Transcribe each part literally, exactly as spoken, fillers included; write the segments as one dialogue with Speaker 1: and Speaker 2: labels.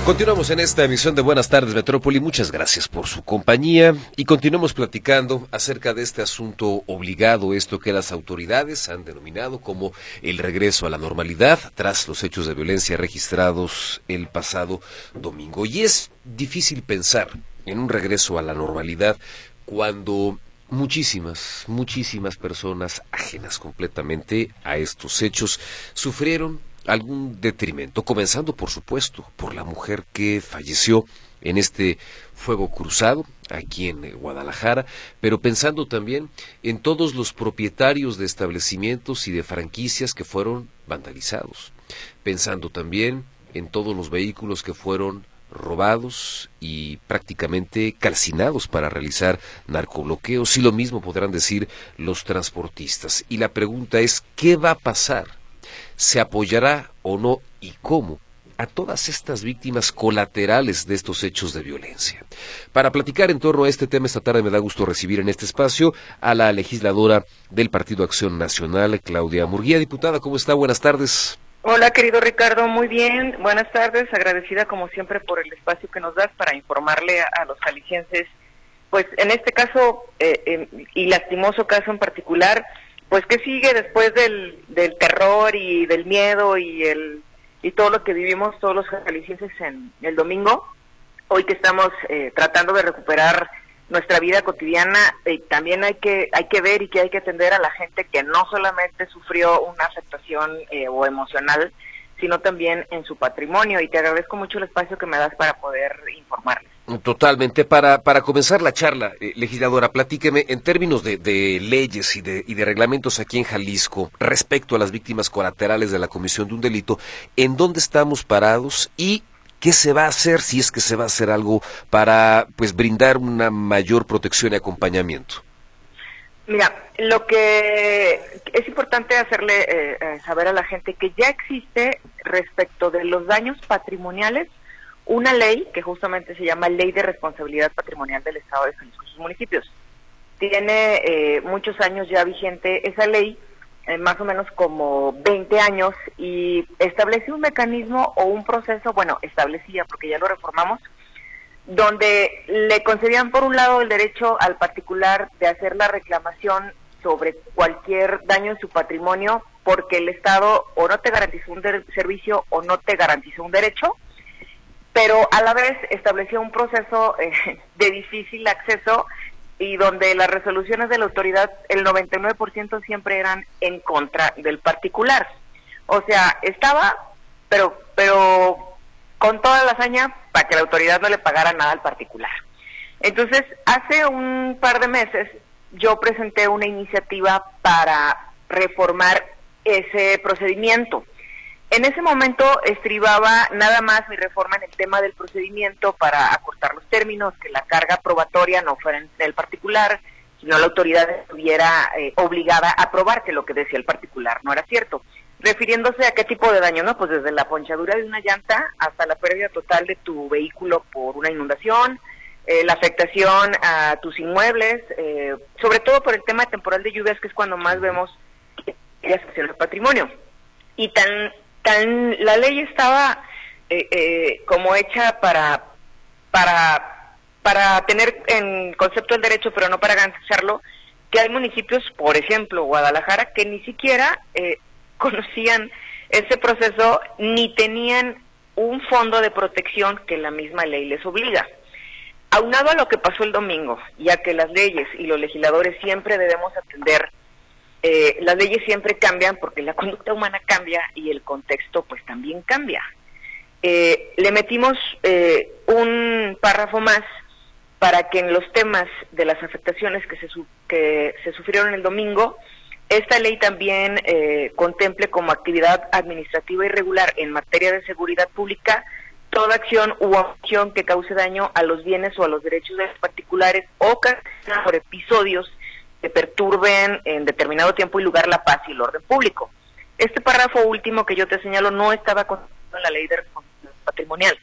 Speaker 1: Continuamos en esta emisión de Buenas Tardes Metrópoli, muchas gracias por su compañía y continuamos platicando acerca de este asunto obligado, esto que las autoridades han denominado como el regreso a la normalidad tras los hechos de violencia registrados el pasado domingo. Y es difícil pensar en un regreso a la normalidad cuando muchísimas, muchísimas personas ajenas completamente a estos hechos sufrieron algún detrimento, comenzando por supuesto por la mujer que falleció en este fuego cruzado aquí en Guadalajara, pero pensando también en todos los propietarios de establecimientos y de franquicias que fueron vandalizados, pensando también en todos los vehículos que fueron robados y prácticamente calcinados para realizar narcobloqueos, y lo mismo podrán decir los transportistas. Y la pregunta es, ¿qué va a pasar? ¿Se apoyará o no y cómo a todas estas víctimas colaterales de estos hechos de violencia? Para platicar en torno a este tema esta tarde me da gusto recibir en este espacio a la legisladora del Partido Acción Nacional, Claudia Murguía. Diputada, ¿cómo está? Buenas tardes.
Speaker 2: Hola, querido Ricardo, muy bien, buenas tardes, agradecida como siempre por el espacio que nos das para informarle a, a los jaliscienses, pues en este caso, eh, eh, y lastimoso caso en particular, pues qué sigue después del, del terror y del miedo y el y todo lo que vivimos todos los jaliscienses en el domingo, hoy que estamos eh, tratando de recuperar nuestra vida cotidiana, eh, también hay que hay que ver y que hay que atender a la gente que no solamente sufrió una afectación eh, o emocional, sino también en su patrimonio, y te agradezco mucho el espacio que me das para poder informarles.
Speaker 1: Totalmente. Para para comenzar la charla, eh, legisladora, platíqueme en términos de, de leyes y de, y de reglamentos aquí en Jalisco respecto a las víctimas colaterales de la comisión de un delito, ¿en dónde estamos parados y qué se va a hacer, si es que se va a hacer algo, para pues brindar una mayor protección y acompañamiento?
Speaker 2: Mira, lo que es importante hacerle eh, saber a la gente que ya existe respecto de los daños patrimoniales una ley que justamente se llama Ley de Responsabilidad Patrimonial del Estado de Jalisco y sus municipios. Tiene eh, muchos años ya vigente esa ley, eh, más o menos como veinte años, y establece un mecanismo o un proceso, bueno, establecía porque ya lo reformamos, donde le concedían por un lado el derecho al particular de hacer la reclamación sobre cualquier daño en su patrimonio porque el Estado o no te garantizó un de- servicio o no te garantizó un derecho, pero a la vez establecía un proceso eh, de difícil acceso y donde las resoluciones de la autoridad, el noventa y nueve por ciento siempre eran en contra del particular. O sea, estaba, pero pero con toda la hazaña para que la autoridad no le pagara nada al particular. Entonces, hace un par de meses yo presenté una iniciativa para reformar ese procedimiento. En ese momento estribaba nada más mi reforma en el tema del procedimiento para acortar los términos, que la carga probatoria no fuera en el particular, sino la autoridad estuviera eh, obligada a probar que lo que decía el particular no era cierto. Refiriéndose a qué tipo de daño, ¿no? Pues desde la ponchadura de una llanta hasta la pérdida total de tu vehículo por una inundación, eh, la afectación a tus inmuebles, eh, sobre todo por el tema temporal de lluvias, que es cuando más vemos que hay afección al patrimonio. Y tan tan la ley estaba eh, eh, como hecha para para para tener en concepto el derecho, pero no para garantizarlo, que hay municipios, por ejemplo Guadalajara, que ni siquiera eh, conocían ese proceso ni tenían un fondo de protección que la misma ley les obliga. Aunado a lo que pasó el domingo, ya que las leyes y los legisladores siempre debemos atender, eh, las leyes siempre cambian porque la conducta humana cambia y el contexto pues también cambia. Eh, le metimos eh, un párrafo más para que en los temas de las afectaciones que se, su que se sufrieron el domingo, esta ley también eh, contemple como actividad administrativa irregular en materia de seguridad pública toda acción u acción que cause daño a los bienes o a los derechos de los particulares o por episodios que perturben en determinado tiempo y lugar la paz y el orden público. Este párrafo último que yo te señalo no estaba contemplado en la ley de responsabilidad patrimonial.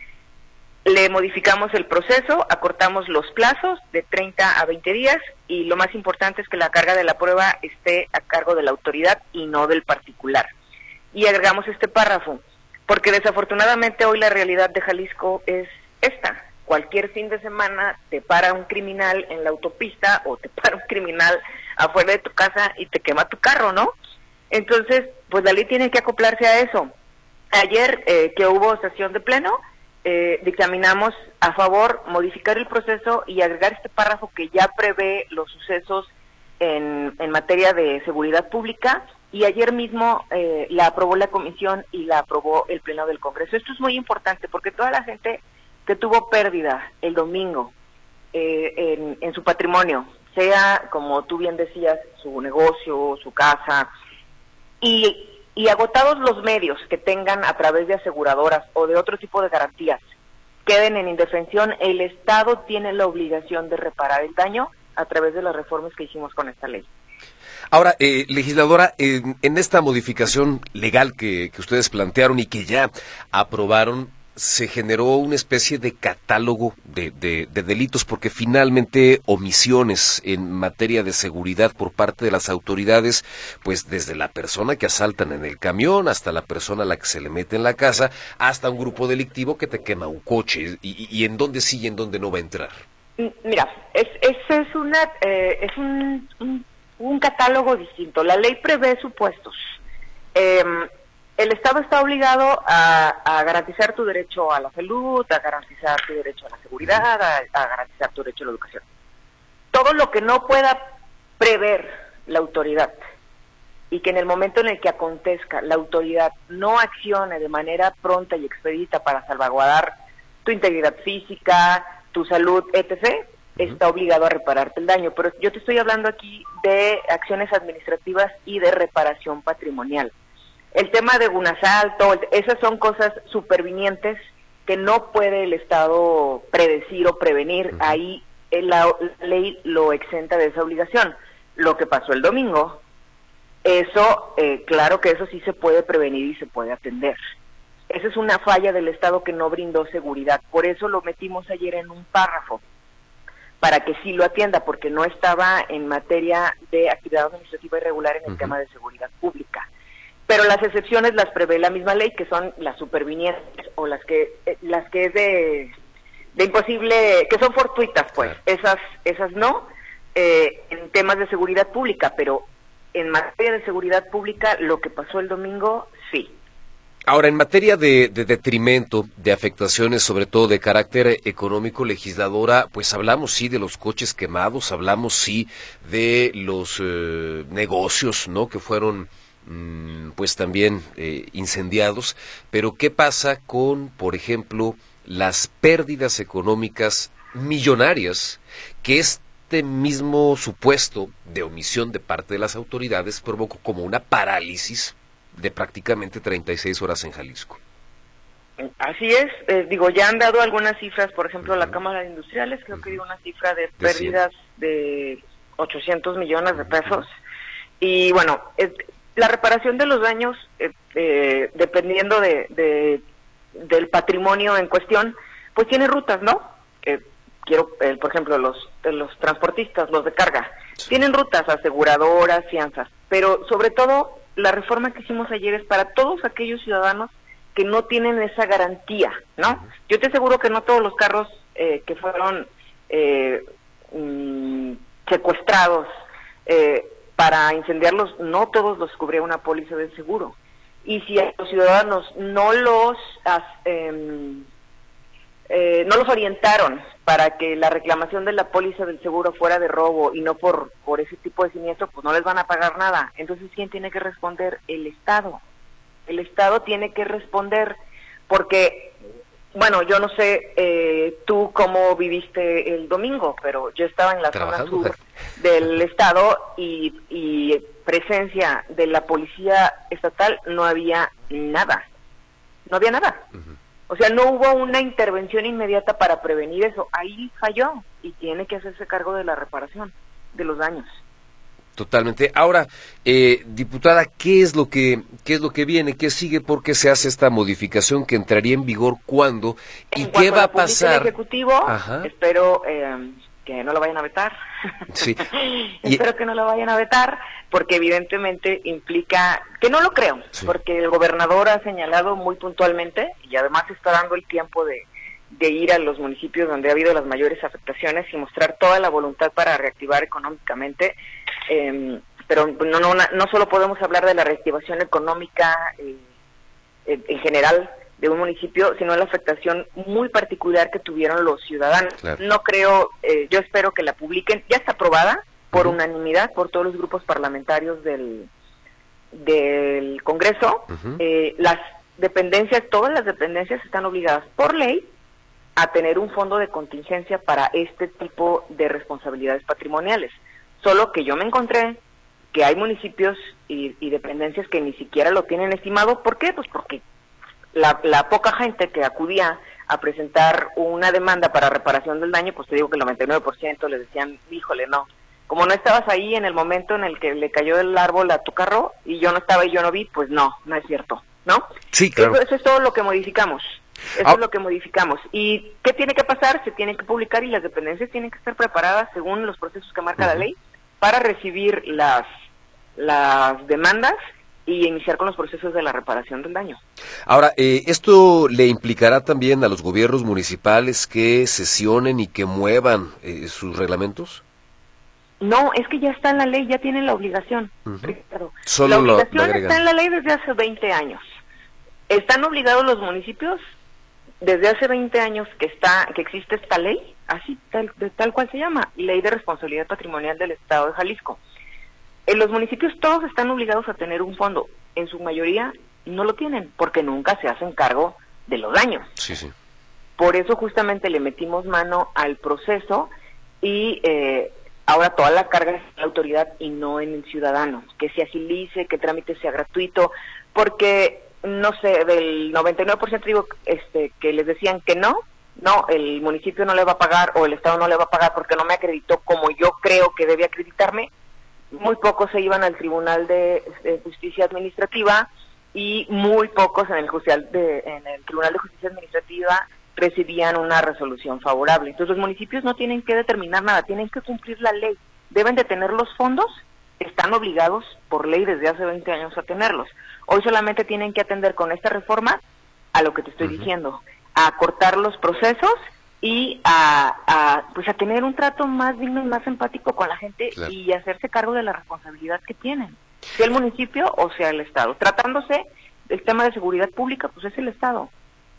Speaker 2: Le modificamos el proceso, acortamos los plazos de treinta a veinte días y lo más importante es que la carga de la prueba esté a cargo de la autoridad y no del particular. Y agregamos este párrafo. porque desafortunadamente hoy la realidad de Jalisco es esta. Cualquier fin de semana te para un criminal en la autopista o te para un criminal afuera de tu casa y te quema tu carro, ¿no? Entonces, pues la ley tiene que acoplarse a eso. Ayer eh, que hubo sesión de pleno, eh, dictaminamos a favor modificar el proceso y agregar este párrafo que ya prevé los sucesos en, en materia de seguridad pública, y ayer mismo eh, la aprobó la comisión y la aprobó el pleno del Congreso. Esto es muy importante porque toda la gente que tuvo pérdida el domingo eh, en, en su patrimonio, sea, como tú bien decías, su negocio, su casa, y, y agotados los medios que tengan a través de aseguradoras o de otro tipo de garantías, queden en indefensión, el Estado tiene la obligación de reparar el daño a través de las reformas que hicimos con esta ley.
Speaker 1: Ahora, eh, legisladora, eh, en esta modificación legal que, que ustedes plantearon y que ya aprobaron, se generó una especie de catálogo de, de, de delitos, porque finalmente omisiones en materia de seguridad por parte de las autoridades, pues desde la persona que asaltan en el camión, hasta la persona a la que se le mete en la casa, hasta un grupo delictivo que te quema un coche, y, y, y en dónde sí y en dónde no va a entrar.
Speaker 2: Mira, es, es, es, una, eh, es un, un, un catálogo distinto. La ley prevé supuestos. Eh, El Estado está obligado a, a garantizar tu derecho a la salud, a garantizar tu derecho a la seguridad, a, a garantizar tu derecho a la educación. Todo lo que no pueda prever la autoridad y que en el momento en el que acontezca la autoridad no accione de manera pronta y expedita para salvaguardar tu integridad física, tu salud, etcétera, uh-huh. está obligado a repararte el daño. Pero yo te estoy hablando aquí de acciones administrativas y de reparación patrimonial. El tema de un asalto, esas son cosas supervinientes que no puede el Estado predecir o prevenir. Uh-huh. Ahí la, la ley lo exenta de esa obligación. Lo que pasó el domingo, eso, eh, claro que eso sí se puede prevenir y se puede atender. Esa es una falla del Estado que no brindó seguridad. Por eso lo metimos ayer en un párrafo, para que sí lo atienda, porque no estaba en materia de actividad administrativa irregular en el uh-huh. tema de seguridad pública. Pero las excepciones las prevé la misma ley, que son las supervinientes o las que eh, las que es de, de imposible, que son fortuitas, pues. Claro. Esas esas no, eh, en temas de seguridad pública, pero en materia de seguridad pública, lo que pasó el domingo, sí.
Speaker 1: Ahora, en materia de, de detrimento, de afectaciones, sobre todo de carácter económico, legisladora, pues hablamos sí de los coches quemados, hablamos sí de los eh, negocios, ¿no?, que fueron pues también eh, incendiados, pero ¿qué pasa con, por ejemplo, las pérdidas económicas millonarias que este mismo supuesto de omisión de parte de las autoridades provocó, como una parálisis de prácticamente treinta y seis horas en Jalisco?
Speaker 2: Así es, eh, digo, ya han dado algunas cifras, por ejemplo, uh-huh. la Cámara de Industriales creo uh-huh. que dio una cifra de pérdidas de, de ochocientos millones de pesos, uh-huh. y bueno, es, la reparación de los daños, eh, eh, dependiendo de, de del patrimonio en cuestión, pues tiene rutas, ¿no? Eh, quiero, eh, por ejemplo, los los transportistas, los de carga, sí. tienen rutas, aseguradoras, fianzas, pero sobre todo la reforma que hicimos ayer es para todos aquellos ciudadanos que no tienen esa garantía, ¿no? Uh-huh. Yo te aseguro que no todos los carros eh, que fueron eh, mm, secuestrados, eh, para incendiarlos, no todos los cubría una póliza de seguro. Y si a los ciudadanos no los eh, eh, no los orientaron para que la reclamación de la póliza del seguro fuera de robo y no por por ese tipo de siniestro, pues no les van a pagar nada. Entonces, ¿quién tiene que responder? El Estado. El Estado tiene que responder porque, bueno, yo no sé eh, tú cómo viviste el domingo, pero yo estaba en la zona sur del estado y, y presencia de la policía estatal no había nada, no había nada. Uh-huh. O sea, no hubo una intervención inmediata para prevenir eso. Ahí falló y tiene que hacerse cargo de la reparación de los daños.
Speaker 1: Totalmente. Ahora, eh, diputada, ¿qué es lo que qué es lo que viene? ¿Qué sigue? ¿Por qué se hace esta modificación que entraría en vigor cuándo? ¿Y qué va a pasar?
Speaker 2: El Ejecutivo, Ajá. espero eh, que no lo vayan a vetar,
Speaker 1: Sí.
Speaker 2: Y... espero que no lo vayan a vetar, porque evidentemente implica, que no lo creo, sí. porque el gobernador ha señalado muy puntualmente, y además está dando el tiempo de, de ir a los municipios donde ha habido las mayores afectaciones y mostrar toda la voluntad para reactivar económicamente, eh, pero no, no, no solo podemos hablar de la reactivación económica eh, en general de un municipio, sino la afectación muy particular que tuvieron los ciudadanos. Claro. No creo, eh, yo espero que la publiquen, ya está aprobada por uh-huh. unanimidad por todos los grupos parlamentarios del, del Congreso. Uh-huh. Eh, las dependencias, todas las dependencias están obligadas por ley a tener un fondo de contingencia para este tipo de responsabilidades patrimoniales. Solo que yo me encontré que hay municipios y, y dependencias que ni siquiera lo tienen estimado. ¿Por qué? Pues porque La, la poca gente que acudía a presentar una demanda para reparación del daño, pues te digo que el noventa y nueve por ciento les decían, híjole, no, como no estabas ahí en el momento en el que le cayó el árbol a tu carro y yo no estaba y yo no vi, pues no, no es cierto, ¿no?
Speaker 1: Sí, claro.
Speaker 2: Eso, eso es todo lo que modificamos, eso ah. es lo que modificamos. ¿Y qué tiene que pasar? Se tiene que publicar y las dependencias tienen que estar preparadas según los procesos que marca uh-huh. la ley para recibir las, las demandas y iniciar con los procesos de la reparación del daño.
Speaker 1: Ahora, eh, ¿esto le implicará también a los gobiernos municipales que sesionen y que muevan eh, sus reglamentos?
Speaker 2: No, es que ya está en la ley, ya tienen la obligación, uh-huh. Ricardo.
Speaker 1: Solo
Speaker 2: la obligación
Speaker 1: lo, lo
Speaker 2: está en la ley desde hace veinte años. Están obligados los municipios desde hace veinte años que está que existe esta ley, así tal, de, tal cual se llama, Ley de Responsabilidad Patrimonial del Estado de Jalisco. En los municipios todos están obligados a tener un fondo, en su mayoría no lo tienen, porque nunca se hacen cargo de los daños.
Speaker 1: Sí, sí.
Speaker 2: Por eso justamente le metimos mano al proceso y eh, ahora toda la carga es en la autoridad y no en el ciudadano, que se agilice, que el trámite sea gratuito, porque, no sé, del noventa y nueve por ciento digo este, que les decían que no, no, el municipio no le va a pagar o el Estado no le va a pagar porque no me acreditó como yo creo que debe acreditarme. Muy pocos se iban al Tribunal de, de Justicia Administrativa y muy pocos en el, de, en el Tribunal de Justicia Administrativa recibían una resolución favorable. Entonces los municipios no tienen que determinar nada, tienen que cumplir la ley. Deben de tener los fondos, están obligados por ley desde hace veinte años a tenerlos. Hoy solamente tienen que atender con esta reforma a lo que te estoy uh-huh. diciendo, a cortar los procesos y a, a pues a tener un trato más digno y más empático con la gente, claro. y hacerse cargo de la responsabilidad que tienen, sea el municipio o sea el Estado. Tratándose del tema de seguridad pública, pues es el Estado.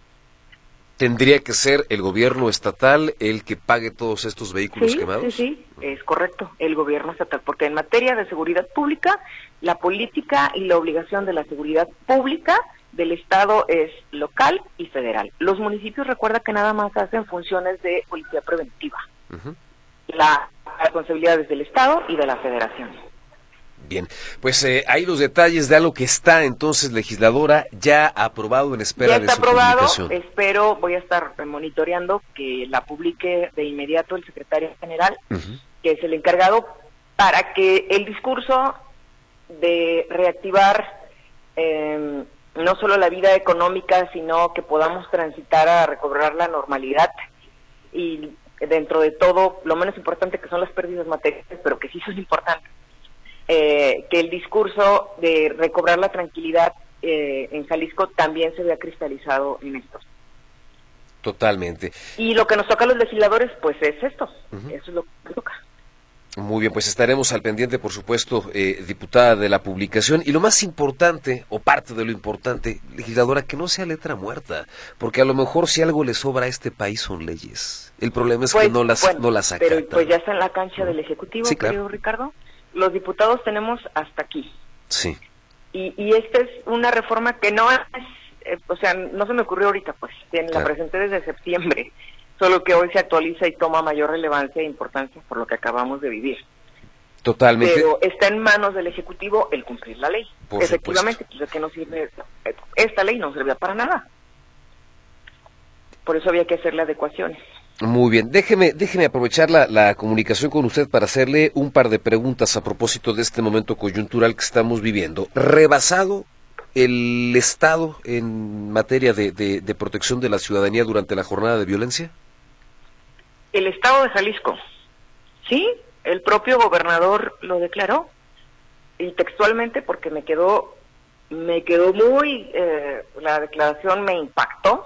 Speaker 1: ¿Tendría que ser el gobierno estatal el que pague todos estos vehículos
Speaker 2: sí,
Speaker 1: quemados?
Speaker 2: Sí, sí, es correcto, el gobierno estatal, porque en materia de seguridad pública, la política y la obligación de la seguridad pública del Estado es local y federal. Los municipios, recuerda que nada más hacen funciones de policía preventiva. Uh-huh. La responsabilidad es del Estado y de la Federación.
Speaker 1: Bien, pues eh, hay los detalles de algo que está entonces, legisladora, ya aprobado en espera de su
Speaker 2: publicación.
Speaker 1: Ya está aprobado,
Speaker 2: espero, voy a estar monitoreando que la publique de inmediato el secretario general, uh-huh. que es el encargado, para que el discurso de reactivar eh, no solo la vida económica, sino que podamos transitar a recobrar la normalidad y dentro de todo, lo menos importante que son las pérdidas materiales, pero que sí son importantes, eh, que el discurso de recobrar la tranquilidad eh, en Jalisco también se vea cristalizado en esto.
Speaker 1: Totalmente.
Speaker 2: Y lo que nos toca a los legisladores, pues es esto, uh-huh. eso es lo que toca.
Speaker 1: Muy bien, pues estaremos al pendiente, por supuesto, eh, diputada, de la publicación. Y lo más importante, o parte de lo importante, legisladora, que no sea letra muerta, porque a lo mejor si algo le sobra a este país son leyes. El problema es pues, que no las, bueno, no las acatan.
Speaker 2: Pero pues ya está en la cancha del Ejecutivo,
Speaker 1: sí,
Speaker 2: querido
Speaker 1: claro.
Speaker 2: Ricardo. Los diputados tenemos hasta aquí.
Speaker 1: Sí.
Speaker 2: Y, y esta es una reforma que no es, eh, o sea, no se me ocurrió ahorita, pues, claro. La presenté desde septiembre. Solo que hoy se actualiza y toma mayor relevancia e importancia por lo que acabamos de vivir.
Speaker 1: Totalmente.
Speaker 2: Pero está en manos del Ejecutivo el cumplir la ley.
Speaker 1: Por
Speaker 2: Efectivamente, pues ¿de qué no sirve? Esta ley no servía para nada. Por eso había que hacerle adecuaciones.
Speaker 1: Muy bien, déjeme, déjeme aprovechar la, la comunicación con usted para hacerle un par de preguntas a propósito de este momento coyuntural que estamos viviendo. ¿Rebasado el Estado en materia de, de, de protección de la ciudadanía durante la jornada de violencia?
Speaker 2: El Estado de Jalisco, sí, El propio gobernador lo declaró, y textualmente, porque me quedó, me quedó muy, eh, la declaración me impactó,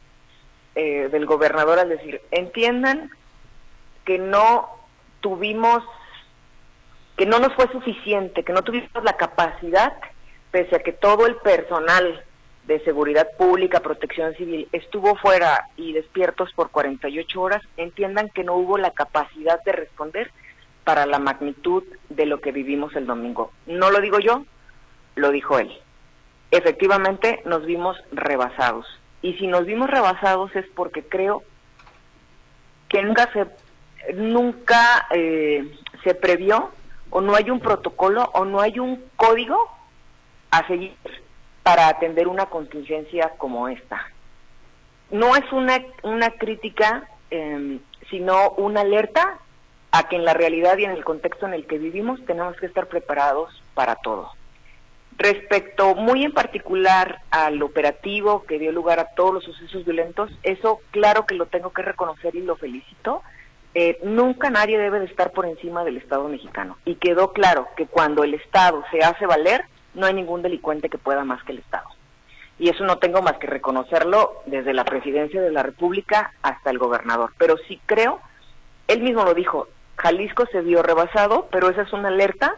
Speaker 2: eh, del gobernador al decir, entiendan que no tuvimos, que no nos fue suficiente, que no tuvimos la capacidad, pese a que todo el personal de seguridad pública, protección civil, estuvo fuera y despiertos por cuarenta y ocho horas, entiendan que no hubo la capacidad de responder para la magnitud de lo que vivimos el domingo. No lo digo yo, lo dijo él. Efectivamente, nos vimos rebasados. Y si nos vimos rebasados es porque creo que nunca se, nunca eh, se previó, o no hay un protocolo, o no hay un código a seguir para atender una contingencia como esta. No es una, una crítica, eh, sino una alerta a que en la realidad y en el contexto en el que vivimos tenemos que estar preparados para todo. Respecto muy en particular al operativo que dio lugar a todos los sucesos violentos, eso claro que lo tengo que reconocer y lo felicito. Eh, nunca nadie debe de estar por encima del Estado mexicano. Y quedó claro que cuando el Estado se hace valer, no hay ningún delincuente que pueda más que el Estado. Y eso no tengo más que reconocerlo desde la presidencia de la República hasta el gobernador. Pero sí creo, él mismo lo dijo, Jalisco se vio rebasado, pero esa es una alerta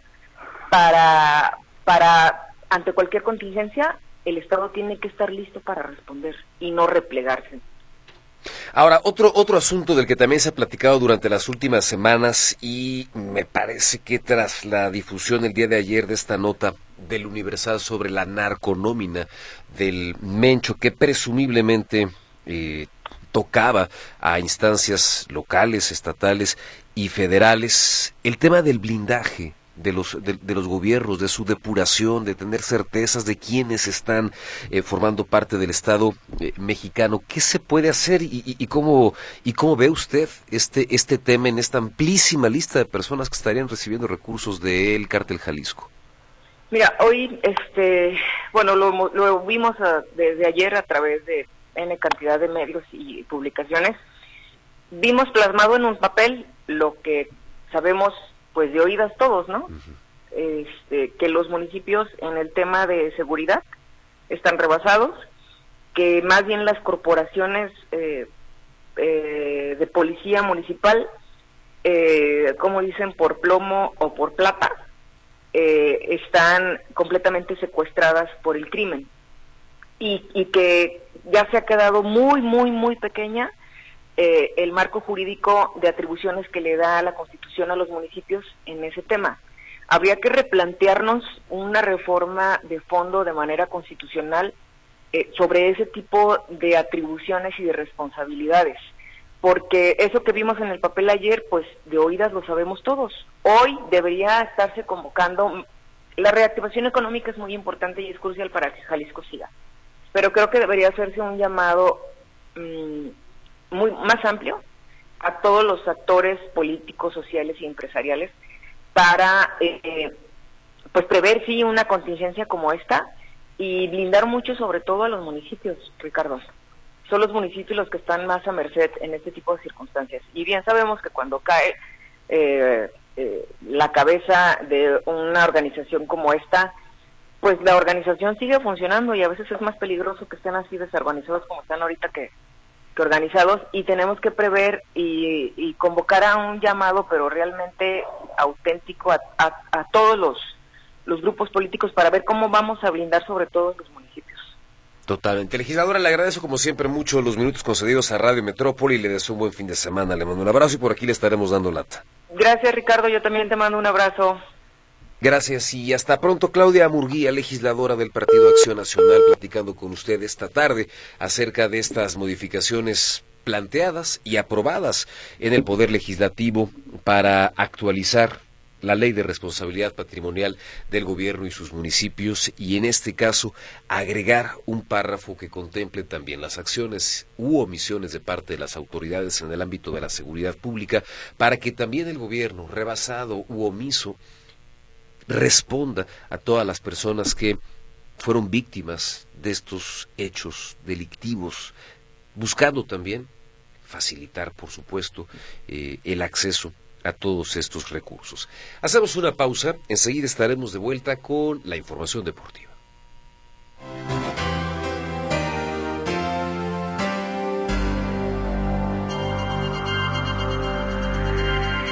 Speaker 2: para, para ante cualquier contingencia, el Estado tiene que estar listo para responder y no replegarse.
Speaker 1: Ahora, otro otro asunto del que también se ha platicado durante las últimas semanas, y me parece que tras la difusión el día de ayer de esta nota del Universal sobre la narconómina del Mencho, que presumiblemente eh, tocaba a instancias locales, estatales y federales, el tema del blindaje de los de, de los gobiernos, de su depuración, de tener certezas de quiénes están eh, formando parte del Estado eh, mexicano. ¿Qué se puede hacer y, y, y cómo y cómo ve usted este este tema en esta amplísima lista de personas que estarían recibiendo recursos del Cártel Jalisco?
Speaker 2: Mira, hoy, este, bueno, lo, lo vimos a, desde ayer a través de N cantidad de medios y publicaciones. Vimos plasmado en un papel lo que sabemos pues de oídas todos, ¿no? Uh-huh. Este, que los municipios en el tema de seguridad están rebasados, que más bien las corporaciones eh, eh, de policía municipal, eh, como dicen, por plomo o por plata, eh, están completamente secuestradas por el crimen, y, y que ya se ha quedado muy, muy, muy pequeña Eh, el marco jurídico de atribuciones que le da la Constitución a los municipios en ese tema. Habría que replantearnos una reforma de fondo de manera constitucional eh, sobre ese tipo de atribuciones y de responsabilidades, porque eso que vimos en el papel ayer, pues de oídas lo sabemos todos. Hoy debería estarse convocando, la reactivación económica es muy importante y es crucial para que Jalisco siga, pero creo que debería hacerse un llamado mmm, muy más amplio a todos los actores políticos, sociales y empresariales para eh, pues prever sí una contingencia como esta y blindar mucho sobre todo a los municipios, Ricardo. Son los municipios los que están más a merced en este tipo de circunstancias. Y bien sabemos que cuando cae eh, eh, la cabeza de una organización como esta, pues la organización sigue funcionando y a veces es más peligroso que estén así desorganizados como están ahorita que que organizados, y tenemos que prever y, y convocar a un llamado, pero realmente auténtico, a, a, a todos los, los grupos políticos para ver cómo vamos a blindar sobre todo los municipios.
Speaker 1: Totalmente. Legisladora, le agradezco como siempre mucho los minutos concedidos a Radio Metrópoli y le deseo un buen fin de semana. Le mando un abrazo y por aquí le estaremos dando lata.
Speaker 2: Gracias, Ricardo, yo también te mando un abrazo.
Speaker 1: Gracias y hasta pronto. Claudia Murguía, legisladora del Partido Acción Nacional, platicando con usted esta tarde acerca de estas modificaciones planteadas y aprobadas en el Poder Legislativo para actualizar la Ley de Responsabilidad Patrimonial del Gobierno y sus municipios, y en este caso agregar un párrafo que contemple también las acciones u omisiones de parte de las autoridades en el ámbito de la seguridad pública, para que también el Gobierno, rebasado u omiso, responda a todas las personas que fueron víctimas de estos hechos delictivos, buscando también facilitar, por supuesto, eh, el acceso a todos estos recursos. Hacemos una pausa, enseguida estaremos de vuelta con la información deportiva.